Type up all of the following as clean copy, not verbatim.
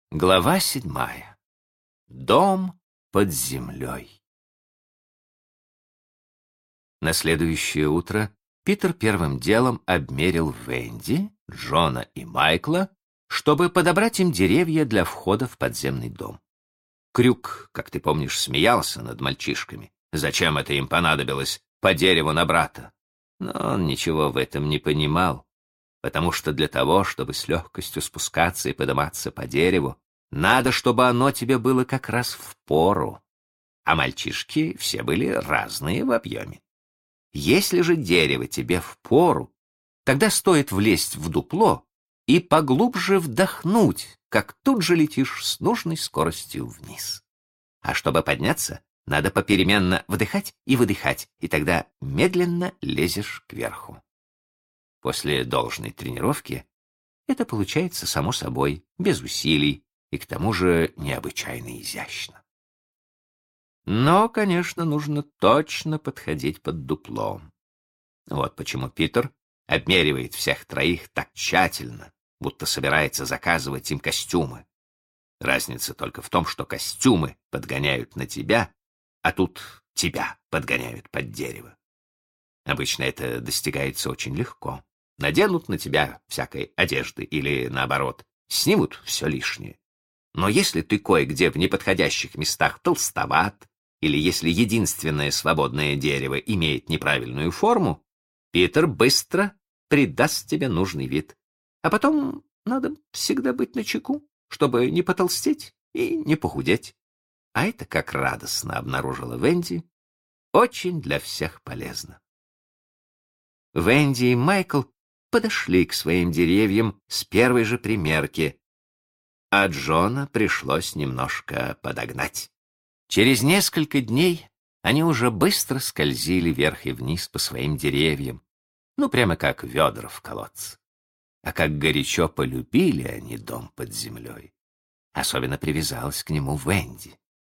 Глава 7. Дом под землей. На следующее утро Питер первым делом обмерил Венди, Джона и Майкла, чтобы подобрать им деревья для входа в подземный дом. Крюк, как ты помнишь, смеялся над мальчишками. Зачем это им понадобилось по дереву на брата? Но он ничего в этом не понимал, потому что для того, чтобы с легкостью спускаться и подниматься по дереву, надо, чтобы оно тебе было как раз впору. А мальчишки все были разные в объеме. Если же дерево тебе впору, тогда стоит влезть в дупло и поглубже вдохнуть, как тут же летишь с нужной скоростью вниз. А чтобы подняться, надо попеременно вдыхать и выдыхать, и тогда медленно лезешь кверху. После должной тренировки это получается само собой, без усилий, и к тому же необычайно изящно. Но, конечно, нужно точно подходить под дуплом. Вот почему Питер обмеривает всех троих так тщательно, будто собирается заказывать им костюмы. Разница только в том, что костюмы подгоняют на тебя, а тут тебя подгоняют под дерево. Обычно это достигается очень легко. Наденут на тебя всякой одежды или, наоборот, снимут все лишнее. Но если ты кое-где в неподходящих местах толстоват, или если единственное свободное дерево имеет неправильную форму, Питер быстро придаст тебе нужный вид. А потом надо всегда быть начеку, чтобы не потолстеть и не похудеть. А это, как радостно обнаружила Венди, очень для всех полезно. Венди и Майкл подошли к своим деревьям с первой же примерки, а Джона пришлось немножко подогнать. Через несколько дней они уже быстро скользили вверх и вниз по своим деревьям, прямо как ведра в колодце. А как горячо полюбили они дом под землей. Особенно привязалась к нему Венди.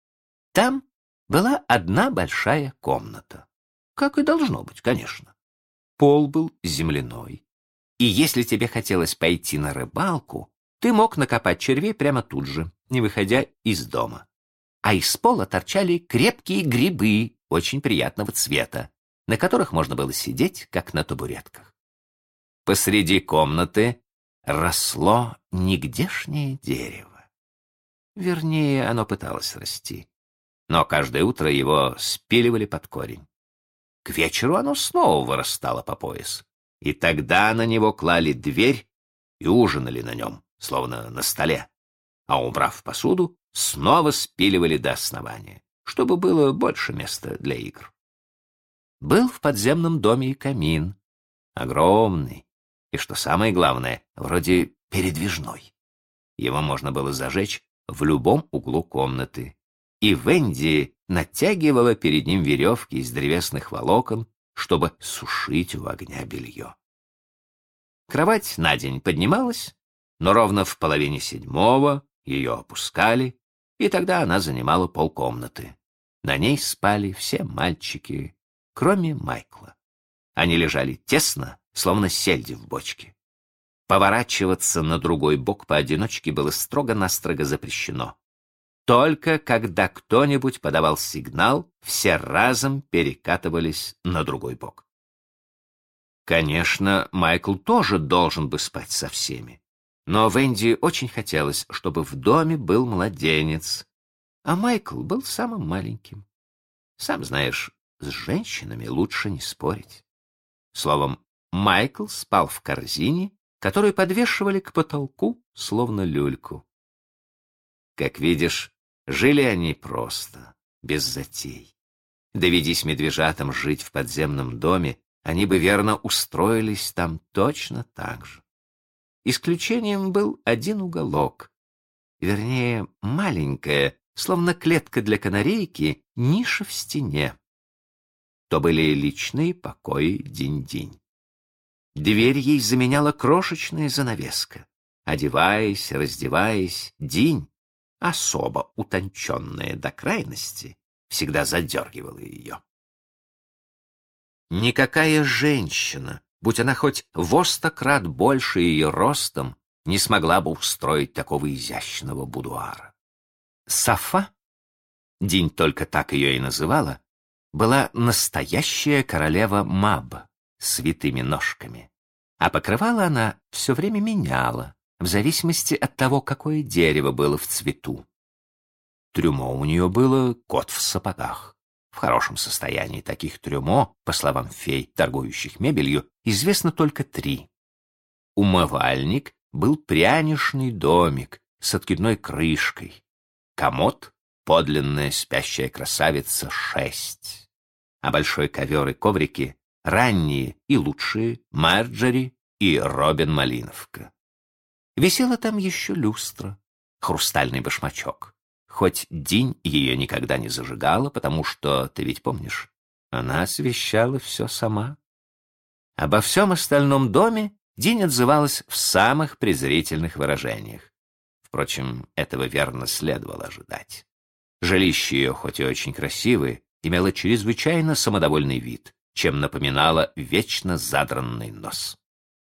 Там была одна большая комната. Как и должно быть, конечно. Пол был земляной. И если тебе хотелось пойти на рыбалку, ты мог накопать червей прямо тут же, не выходя из дома. А из пола торчали крепкие грибы очень приятного цвета, на которых можно было сидеть, как на табуретках. Посреди комнаты росло нигдешнее дерево. Вернее, оно пыталось расти, но каждое утро его спиливали под корень. К вечеру оно снова вырастало по пояс, и тогда на него клали дверь и ужинали на нем, словно на столе, а, убрав посуду, снова спиливали до основания, чтобы было больше места для игр. Был в подземном доме и камин, огромный, и, что самое главное, вроде передвижной. Его можно было зажечь в любом углу комнаты, и Венди натягивала перед ним веревки из древесных волокон, чтобы сушить у огня белье. Кровать на день поднималась, но ровно в половине седьмого ее опускали, и тогда она занимала полкомнаты. На ней спали все мальчики, кроме Майкла. Они лежали тесно, словно сельди в бочке. Поворачиваться на другой бок поодиночке было строго-настрого запрещено. Только когда кто-нибудь подавал сигнал, все разом перекатывались на другой бок. Конечно, Майкл тоже должен бы спать со всеми. Но Венди очень хотелось, чтобы в доме был младенец, а Майкл был самым маленьким. Сам знаешь, с женщинами лучше не спорить. Словом, Майкл спал в корзине, которую подвешивали к потолку, словно люльку. Как видишь, жили они просто, без затей. Доведись медвежатам жить в подземном доме, они бы верно устроились там точно так же. Исключением был один уголок, вернее, маленькая, словно клетка для канарейки, ниша в стене. То были личные покои Динь-Динь. Дверь ей заменяла крошечная занавеска. Одеваясь, раздеваясь, Динь, особо утонченная до крайности, всегда задергивала ее. Никакая женщина, будь она хоть во 100 крат больше ее ростом, не смогла бы устроить такого изящного будуара. Сафа, Динь только так ее и называла, была настоящая королева Маб с витыми ножками, а покрывало она все время меняла, в зависимости от того, какое дерево было в цвету. Трюмо у нее было кот в сапогах. В хорошем состоянии таких трюмо, по словам фей, торгующих мебелью, известно только 3. Умывальник был пряничный домик с откидной крышкой. Комод — подлинная спящая красавица 6. А большой ковер и коврики — ранние и лучшие Марджори и Робин Малиновка. Висела там еще люстра, хрустальный башмачок. Хоть Динь ее никогда не зажигала, потому что, ты ведь помнишь, она освещала все сама. Обо всем остальном доме Динь отзывалась в самых презрительных выражениях. Впрочем, этого верно следовало ожидать. Жилище ее, хоть и очень красивое, имело чрезвычайно самодовольный вид, чем напоминало вечно задранный нос.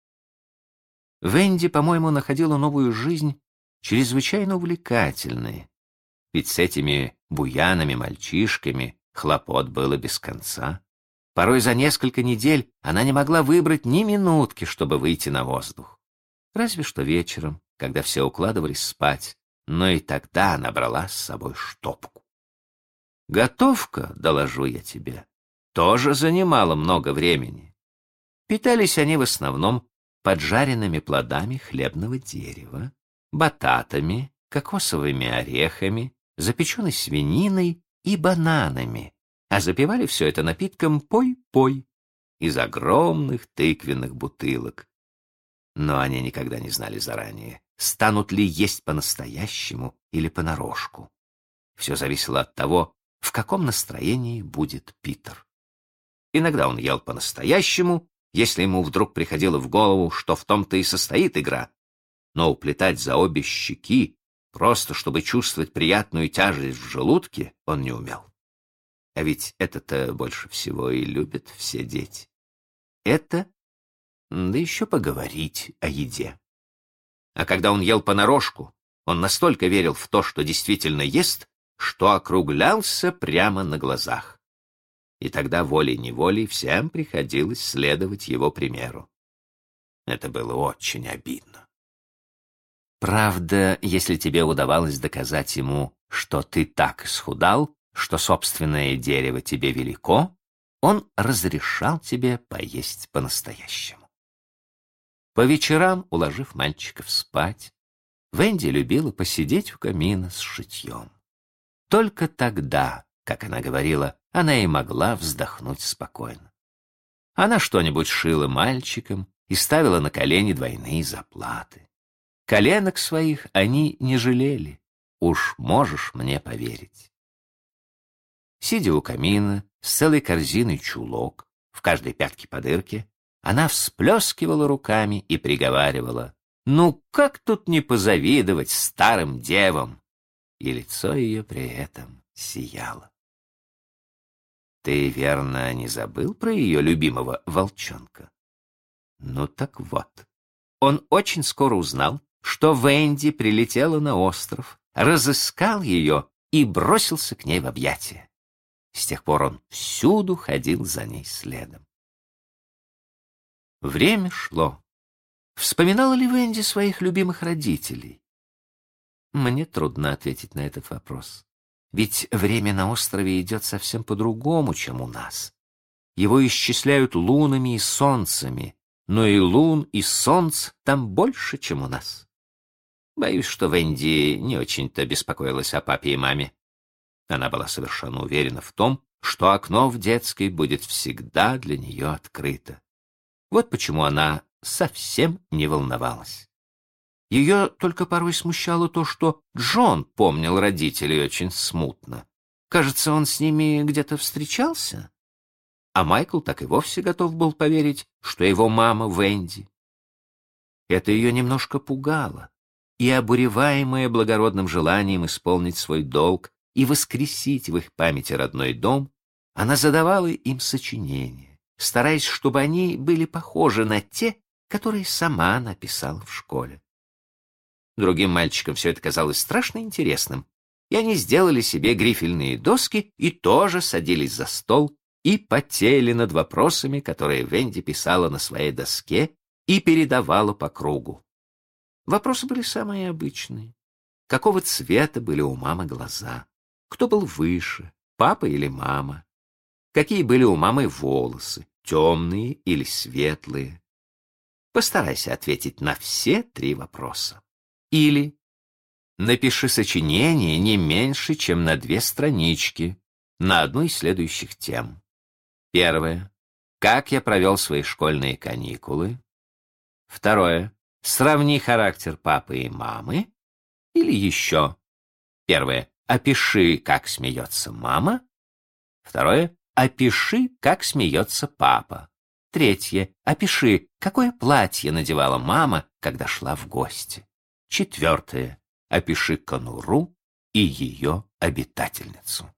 Венди, по-моему, находила новую жизнь чрезвычайно увлекательной, ведь с этими буянами-мальчишками хлопот было без конца. Порой за несколько недель она не могла выбрать ни минутки, чтобы выйти на воздух. Разве что вечером, когда все укладывались спать, но и тогда она брала с собой штопку. Готовка, доложу я тебе, тоже занимала много времени. Питались они в основном поджаренными плодами хлебного дерева, бататами, кокосовыми орехами, запеченной свининой и бананами, а запивали все это напитком «пой-пой» из огромных тыквенных бутылок. Но они никогда не знали заранее, станут ли есть по-настоящему или понарошку. Все зависело от того, в каком настроении будет Питер. Иногда он ел по-настоящему, если ему вдруг приходило в голову, что в том-то и состоит игра, но уплетать за обе щеки, просто чтобы чувствовать приятную тяжесть в желудке, он не умел. А ведь это-то больше всего и любят все дети. Это, да еще поговорить о еде. А когда он ел понарошку, он настолько верил в то, что действительно ест, что округлялся прямо на глазах. И тогда волей-неволей всем приходилось следовать его примеру. Это было очень обидно. Правда, если тебе удавалось доказать ему, что ты так исхудал, что собственное дерево тебе велико, он разрешал тебе поесть по-настоящему. По вечерам, уложив мальчиков спать, Венди любила посидеть у камина с шитьем. Только тогда, как она говорила, она и могла вздохнуть спокойно. Она что-нибудь шила мальчикам и ставила на колени двойные заплаты. Коленок своих они не жалели, уж можешь мне поверить. Сидя у камина с целой корзиной чулок, в каждой пятке по дырке, она всплескивала руками и приговаривала: «Ну как тут не позавидовать старым девам?» И лицо ее при этом сияло. Ты, верно, не забыл про ее любимого волчонка? Ну так вот, он очень скоро узнал, что Венди прилетела на остров, разыскал ее и бросился к ней в объятия. С тех пор он всюду ходил за ней следом. Время шло. Вспоминала ли Венди своих любимых родителей? Мне трудно ответить на этот вопрос. Ведь время на острове идет совсем по-другому, чем у нас. Его исчисляют лунами и солнцами, но и лун, и солнц там больше, чем у нас. Боюсь, что Венди не очень-то беспокоилась о папе и маме. Она была совершенно уверена в том, что окно в детской будет всегда для нее открыто. Вот почему она совсем не волновалась. Ее только порой смущало то, что Джон помнил родителей очень смутно. Кажется, он с ними где-то встречался. А Майкл так и вовсе готов был поверить, что его мама Венди. Это ее немножко пугало, и, обуреваемая благородным желанием исполнить свой долг и воскресить в их памяти родной дом, она задавала им сочинения, стараясь, чтобы они были похожи на те, которые сама написала в школе. другим мальчикам все это казалось страшно интересным, и они сделали себе грифельные доски и тоже садились за стол и потели над вопросами, которые Венди писала на своей доске и передавала по кругу. Вопросы были самые обычные. Какого цвета были у мамы глаза? Кто был выше, папа или мама? Какие были у мамы волосы, темные или светлые? Постарайся ответить на все 3 вопроса. Или напиши сочинение не меньше, чем на 2 странички на одну из следующих тем. Первое. Как я провел свои школьные каникулы? Второе. Сравни характер папы и мамы. Или еще. Первое. Опиши, как смеется мама. Второе. Опиши, как смеется папа. Третье. Опиши, какое платье надевала мама, когда шла в гости. Четвертое. Опиши конуру и ее обитательницу.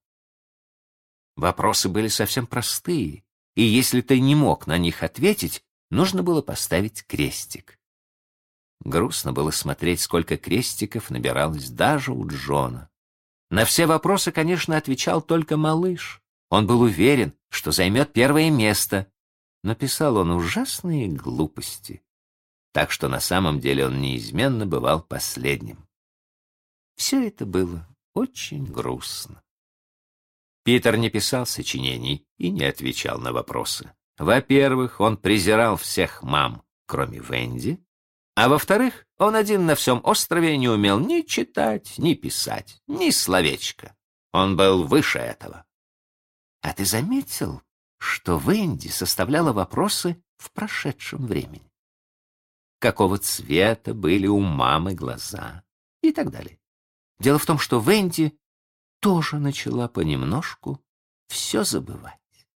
Вопросы были совсем простые, и если ты не мог на них ответить, нужно было поставить крестик. Грустно было смотреть, сколько крестиков набиралось даже у Джона. На все вопросы, конечно, отвечал только малыш. Он был уверен, что займет первое место, но писал он ужасные глупости, так что на самом деле он неизменно бывал последним. Все это было очень грустно. Питер не писал сочинений и не отвечал на вопросы. Во-первых, он презирал всех мам, кроме Венди, а во-вторых, он один на всем острове не умел ни читать, ни писать, ни словечка. Он был выше этого. А ты заметил, что Венди составляла вопросы в прошедшем времени? Какого цвета были у мамы глаза? И так далее. Дело в том, что Венди тоже начала понемножку все забывать.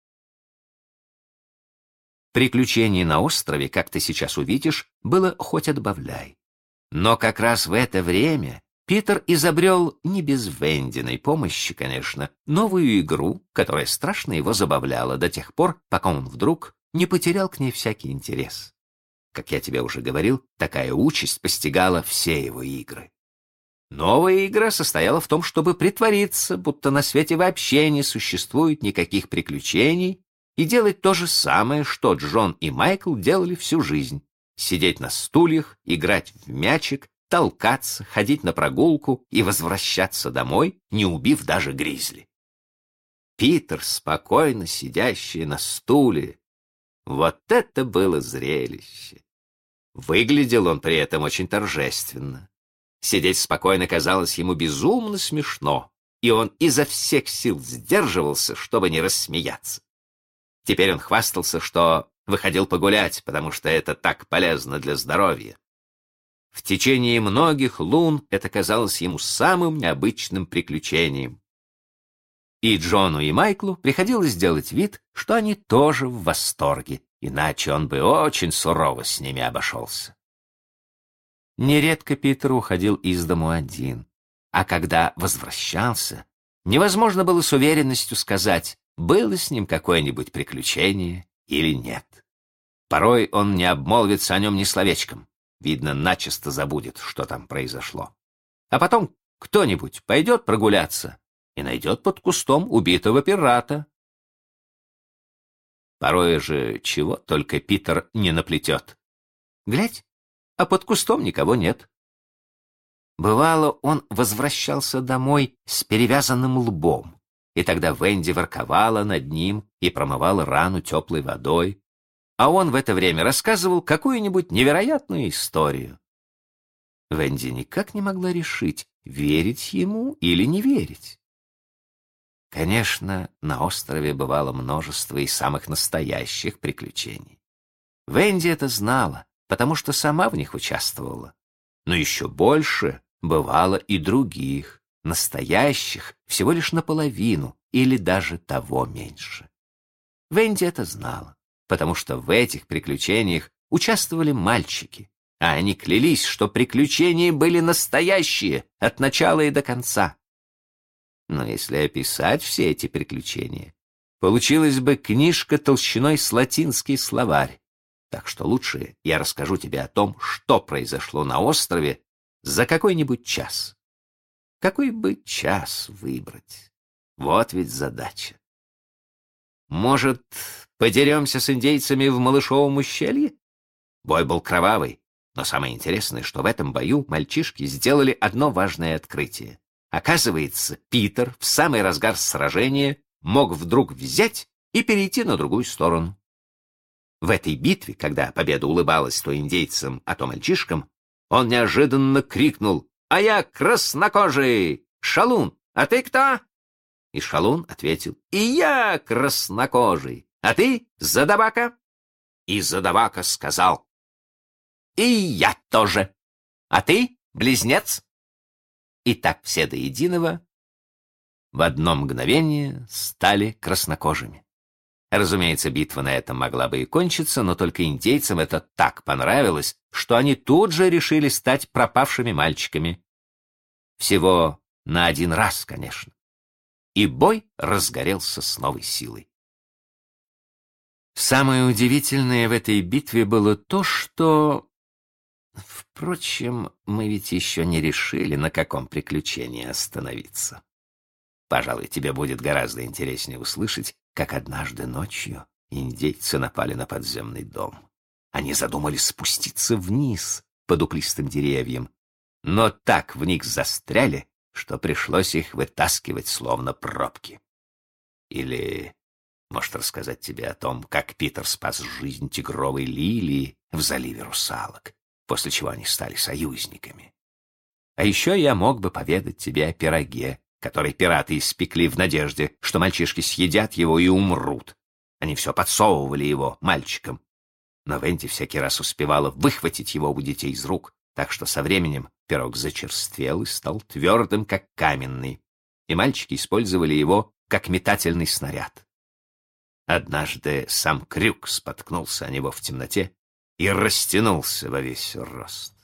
Приключений на острове, как ты сейчас увидишь, было хоть отбавляй. Но как раз в это время Питер изобрел, не без Вендиной помощи, конечно, новую игру, которая страшно его забавляла до тех пор, пока он вдруг не потерял к ней всякий интерес. Как я тебе уже говорил, такая участь постигала все его игры. Новая игра состояла в том, чтобы притвориться, будто на свете вообще не существует никаких приключений, и делать то же самое, что Джон и Майкл делали всю жизнь: сидеть на стульях, играть в мячик, толкаться, ходить на прогулку и возвращаться домой, не убив даже гризли. Питер, спокойно сидящий на стуле. Вот это было зрелище! Выглядел он при этом очень торжественно. Сидеть спокойно казалось ему безумно смешно, и он изо всех сил сдерживался, чтобы не рассмеяться. Теперь он хвастался, что выходил погулять, потому что это так полезно для здоровья. В течение многих лун это казалось ему самым необычным приключением. И Джону, и Майклу приходилось делать вид, что они тоже в восторге, иначе он бы очень сурово с ними обошелся. Нередко Питер уходил из дому один, а когда возвращался, невозможно было с уверенностью сказать, было с ним какое-нибудь приключение или нет. Порой он не обмолвится о нем ни словечком, видно, начисто забудет, что там произошло. А потом кто-нибудь пойдет прогуляться и найдет под кустом убитого пирата. Порой же чего только Питер не наплетет. Глядь, а под кустом никого нет. Бывало, он возвращался домой с перевязанным лбом, и тогда Венди ворковала над ним и промывала рану теплой водой, а он в это время рассказывал какую-нибудь невероятную историю. Венди никак не могла решить, верить ему или не верить. Конечно, на острове бывало множество и самых настоящих приключений. Венди это знала, потому что сама в них участвовала. Но еще больше бывало и других, настоящих, всего лишь наполовину или даже того меньше. Венди это знала, потому что в этих приключениях участвовали мальчики, а они клялись, что приключения были настоящие от начала и до конца. Но если описать все эти приключения, получилась бы книжка толщиной с латинский словарь. Так что лучше я расскажу тебе о том, что произошло на острове, за какой-нибудь час. Какой бы час выбрать? Вот ведь задача. Может, подеремся с индейцами в Малышовом ущелье? Бой был кровавый, но самое интересное, что в этом бою мальчишки сделали одно важное открытие. Оказывается, Питер в самый разгар сражения мог вдруг взять и перейти на другую сторону. В этой битве, когда победа улыбалась то индейцам, а то мальчишкам, он неожиданно крикнул: «А я краснокожий! Шалун, а ты кто?» И Шалун ответил: «И я краснокожий, а ты Задавака?» И Задавака сказал: «И я тоже, а ты близнец?» И так все до единого в одно мгновение стали краснокожими. Разумеется, битва на этом могла бы и кончиться, но только индейцам это так понравилось, что они тут же решили стать пропавшими мальчиками. Всего на один раз, конечно. И бой разгорелся с новой силой. Самое удивительное в этой битве было то, что... Впрочем, мы ведь еще не решили, на каком приключении остановиться. Пожалуй, тебе будет гораздо интереснее услышать, как однажды ночью индейцы напали на подземный дом. Они задумали спуститься вниз по дуплистым деревьям, но так в них застряли, что пришлось их вытаскивать словно пробки. Или, может, рассказать тебе о том, как Питер спас жизнь тигровой лилии в заливе Русалок, после чего они стали союзниками. А еще я мог бы поведать тебе о пироге, который пираты испекли в надежде, что мальчишки съедят его и умрут. Они все подсовывали его мальчикам. Но Венди всякий раз успевала выхватить его у детей из рук, так что со временем пирог зачерствел и стал твердым, как каменный, и мальчики использовали его как метательный снаряд. Однажды сам крюк споткнулся о него в темноте и растянулся во весь рост.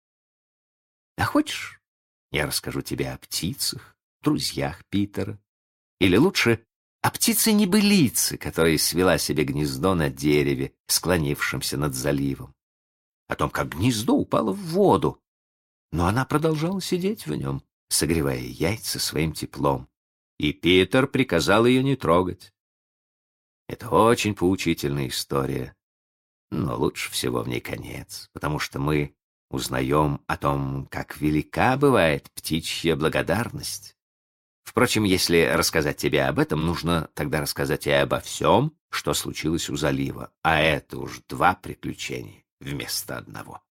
А хочешь, я расскажу тебе о птицах, друзьях Питера, или лучше о птице-небылице, которая свела себе гнездо на дереве, склонившемся над заливом, о том, как гнездо упало в воду, но она продолжала сидеть в нем, согревая яйца своим теплом, и Питер приказал ее не трогать. Это очень поучительная история, но лучше всего в ней конец, потому что мы узнаем о том, как велика бывает птичья благодарность. Впрочем, если рассказать тебе об этом, нужно тогда рассказать и обо всем, что случилось у залива, а это уж два приключения вместо одного.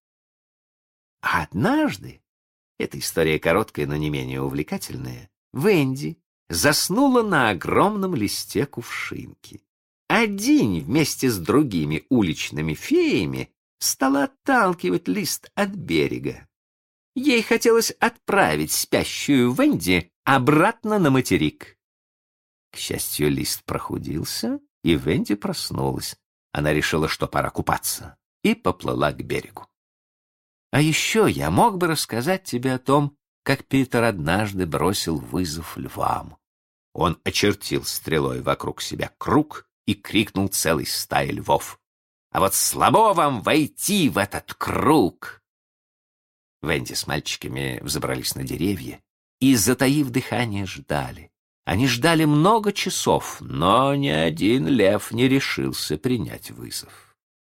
А однажды, эта история короткая, но не менее увлекательная, Венди заснула на огромном листе кувшинки. А Динь вместе с другими уличными феями стала отталкивать лист от берега. Ей хотелось отправить спящую Венди обратно на материк. К счастью, лист прохудился, и Венди проснулась. Она решила, что пора купаться, и поплыла к берегу. А еще я мог бы рассказать тебе о том, как Питер однажды бросил вызов львам. Он очертил стрелой вокруг себя круг и крикнул целой стае львов: «А вот слабо вам войти в этот круг!» Венди с мальчиками взобрались на деревья и, затаив дыхание, ждали. Они ждали много часов, но ни один лев не решился принять вызов.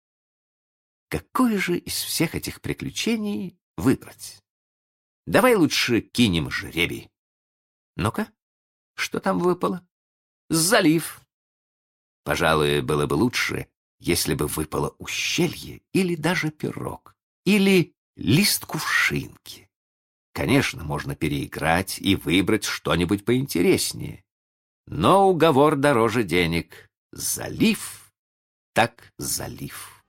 Какое же из всех этих приключений выбрать? Давай лучше кинем жребий. Ну-ка, что там выпало? Залив. Пожалуй, было бы лучше, если бы выпало ущелье или даже пирог, или лист кувшинки. Конечно, можно переиграть и выбрать что-нибудь поинтереснее. Но уговор дороже денег. Залив так залив.